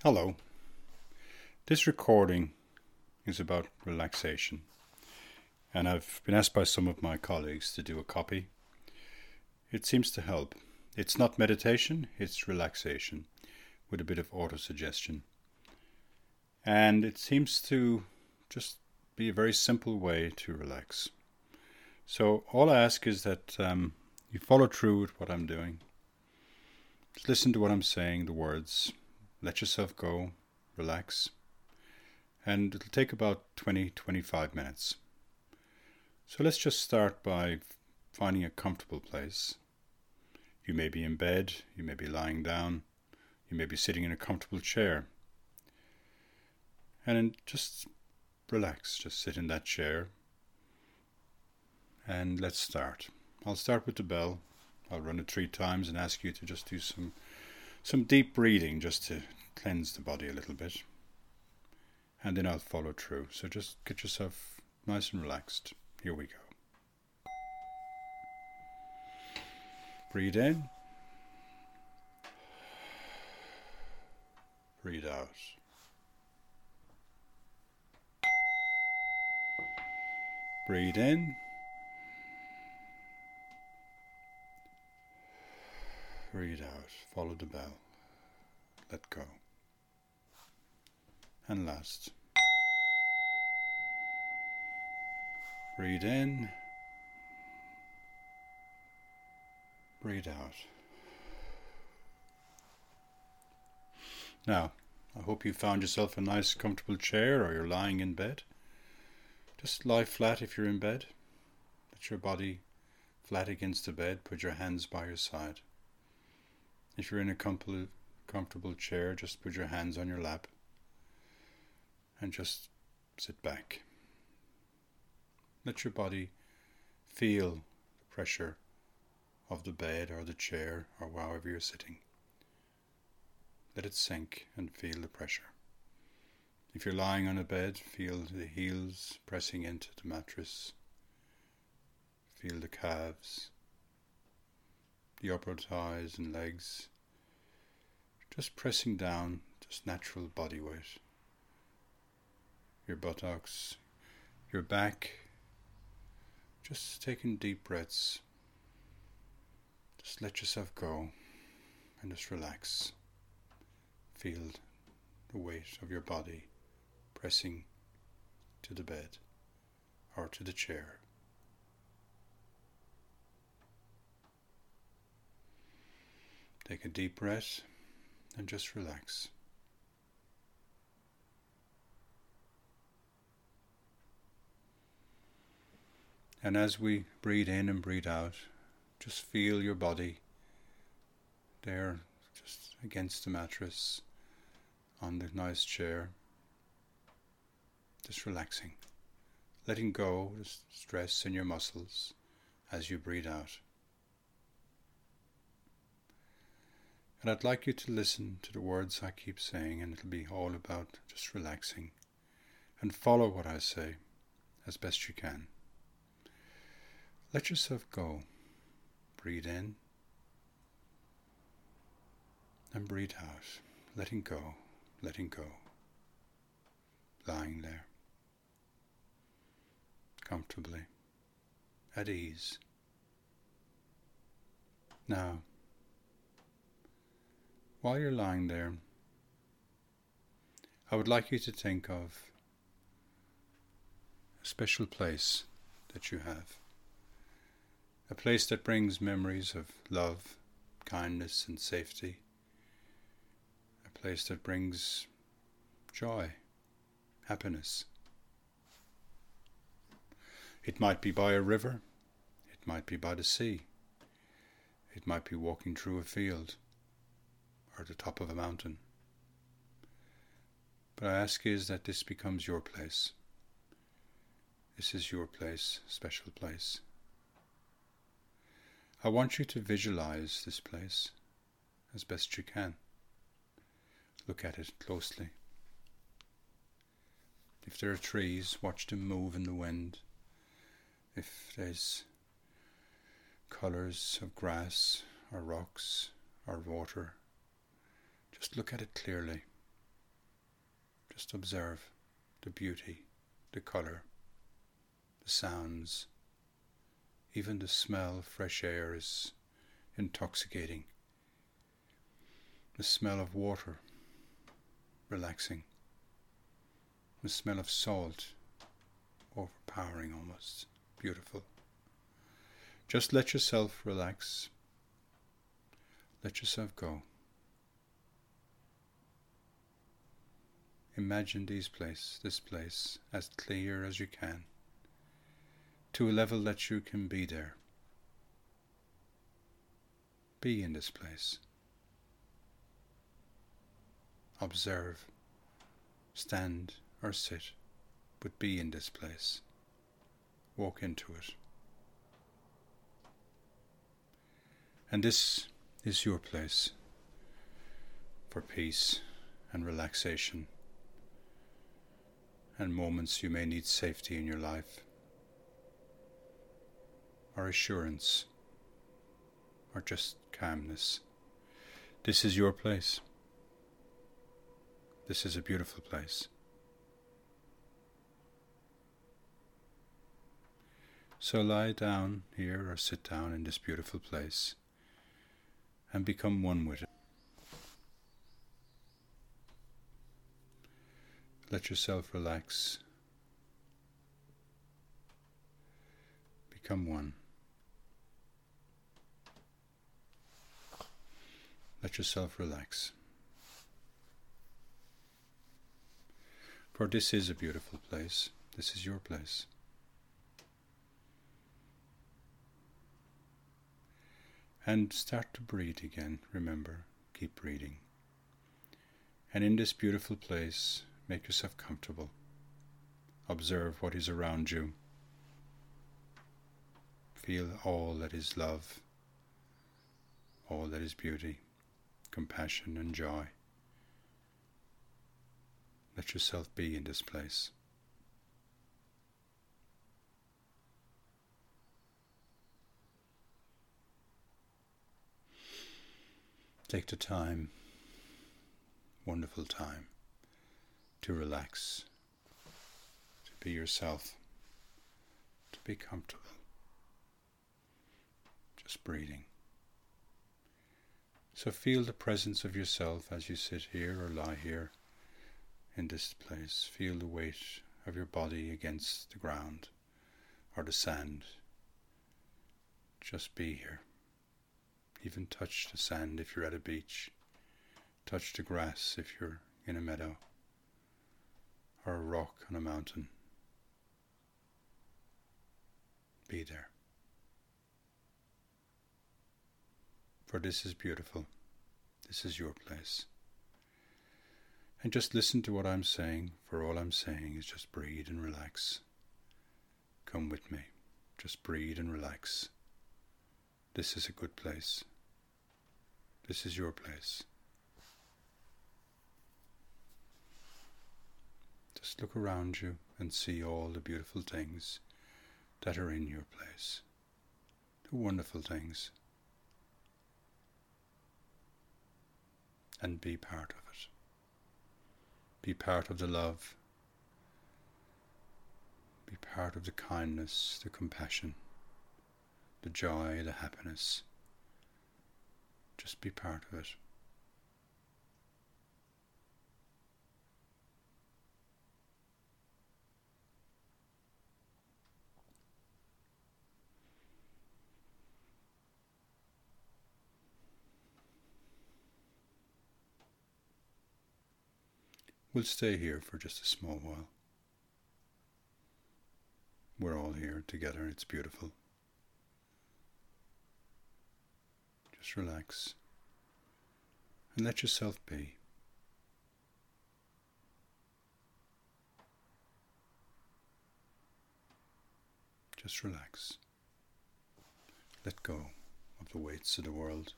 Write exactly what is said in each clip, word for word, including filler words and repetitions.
Hello. This recording is about relaxation, and I've been asked by some of my colleagues to do a copy. It seems to help. It's not meditation, it's relaxation with a bit of autosuggestion. And it seems to just be a very simple way to relax. So all I ask is that um, you follow through with what I'm doing. Just listen to what I'm saying, the words. Let yourself go, relax, and it'll take about twenty to twenty-five minutes. So let's just start by finding a comfortable place. You may be in bed, you may be lying down, you may be sitting in a comfortable chair. And then just relax, just sit in that chair. And let's start. I'll start with the bell. I'll run it three times and ask you to just do some Some deep breathing just to cleanse the body a little bit. And then I'll follow through. So just get yourself nice and relaxed. Here we go. Breathe in. Breathe out. Breathe in. Breathe out. Follow the bell. Let go. And last. Breathe in. Breathe out. Now, I hope you found yourself a nice comfortable chair, or you're lying in bed. Just lie flat if you're in bed. Let your body flat against the bed. Put your hands by your side. If you're in a comfortable, comfortable chair, just put your hands on your lap and just sit back. Let your body feel the pressure of the bed or the chair or wherever you're sitting. Let it sink and feel the pressure. If you're lying on a bed, feel the heels pressing into the mattress. Feel the calves, the upper thighs and legs, just pressing down, just natural body weight. Your buttocks, your back, just taking deep breaths. Just let yourself go and just relax. Feel the weight of your body pressing to the bed or to the chair. Take a deep breath and just relax. And as we breathe in and breathe out, just feel your body there, just against the mattress, on the nice chair, just relaxing, letting go the stress in your muscles as you breathe out. And I'd like you to listen to the words I keep saying, and it'll be all about just relaxing. And follow what I say as best you can. Let yourself go. Breathe in. And breathe out. Letting go, letting go. Lying there. Comfortably. At ease. Now, while you're lying there, I would like you to think of a special place that you have. A place that brings memories of love, kindness and safety. A place that brings joy, happiness. It might be by a river. It might be by the sea. It might be walking through a field or the top of a mountain. But I ask is that this becomes your place. This is your place, special place. I want you to visualize this place as best you can. Look at it closely. If there are trees, watch them move in the wind. If there's colours of grass or rocks or water, just look at it clearly. Just observe the beauty, the colour, the sounds. Even the smell of fresh air is intoxicating. The smell of water, relaxing. The smell of salt, overpowering almost. Beautiful. Just let yourself relax. Let yourself go. Imagine these place, this place as clear as you can, to a level that you can be there. Be in this place. Observe, stand or sit, but be in this place. Walk into it. And this is your place for peace and relaxation, and moments you may need safety in your life, or assurance, or just calmness. This is your place. This is a beautiful place. So lie down here or sit down in this beautiful place and become one with it. Let yourself relax. Become one. Let yourself relax. For this is a beautiful place. This is your place. And start to breathe again. Remember, keep breathing. And in this beautiful place, make yourself comfortable. Observe what is around you. Feel all that is love, all that is beauty, compassion and joy. Let yourself be in this place. Take the time, wonderful time, to relax, to be yourself, to be comfortable. Just breathing. So feel the presence of yourself as you sit here or lie here in this place. Feel the weight of your body against the ground or the sand. Just be here. Even touch the sand if you're at a beach. Touch the grass if you're in a meadow or a rock on a mountain. Be there. For this is beautiful. This is your place. And just listen to what I'm saying, for all I'm saying is just breathe and relax. Come with me. Just breathe and relax. This is a good place. This is your place. Just look around you and see all the beautiful things that are in your place. The wonderful things. And be part of it. Be part of the love. Be part of the kindness, the compassion, the joy, the happiness. Just be part of it. We'll stay here for just a small while. We're all here together. It's beautiful. Just relax and let yourself be. Just relax. Let go of the weights of the world.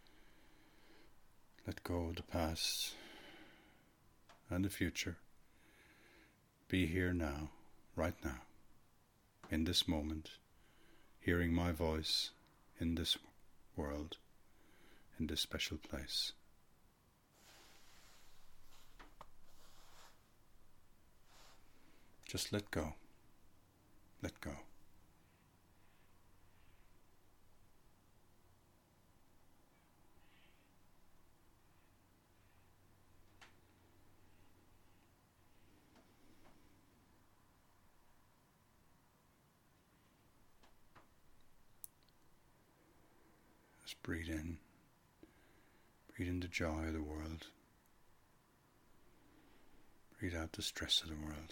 Let go of the past and the future. Be here now, right now, in this moment, hearing my voice in this world, in this special place. Just let go. Let go. Just breathe in. Breathe in the joy of the world. Breathe out the stress of the world.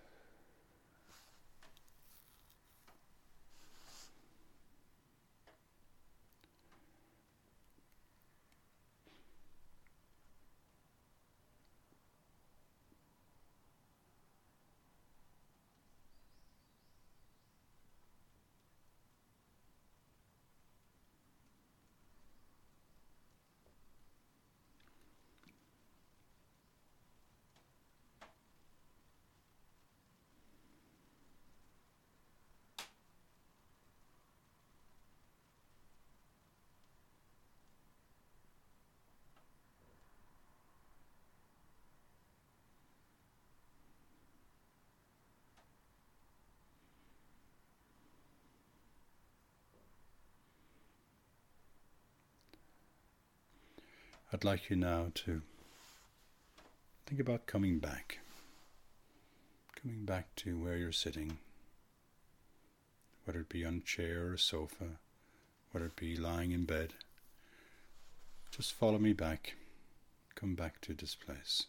I'd like you now to think about coming back. Coming back to where you're sitting, whether it be on a chair or a sofa, whether it be lying in bed. Just follow me back. Come back to this place.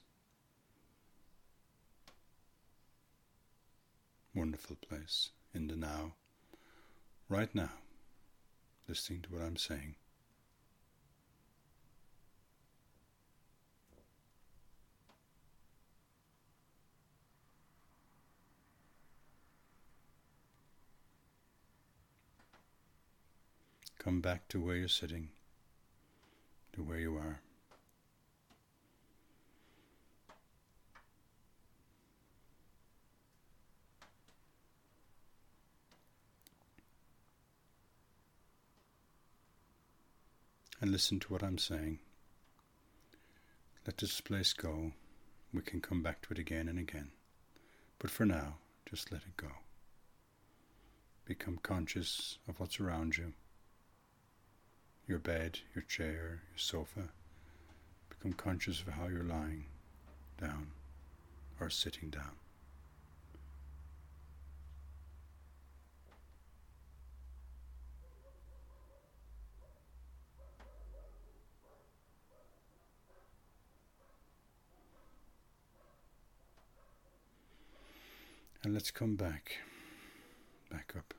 Wonderful place in the now, right now, listening to what I'm saying. Come back to where you're sitting, to where you are. And listen to what I'm saying. Let this place go. We can come back to it again and again. But for now, just let it go. Become conscious of what's around you. Your bed, your chair, your sofa. Become conscious of how you're lying down or sitting down. And let's come back, back up.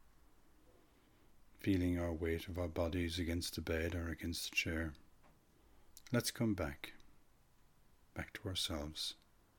Feeling our weight of our bodies against the bed or against the chair. Let's come back, back to ourselves.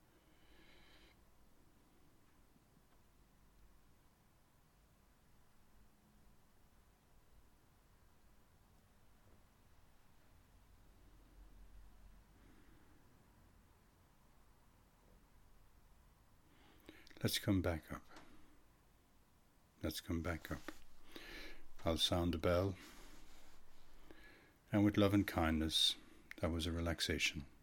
Let's come back up. Let's come back up. I'll sound the bell, and with love and kindness, that was a relaxation.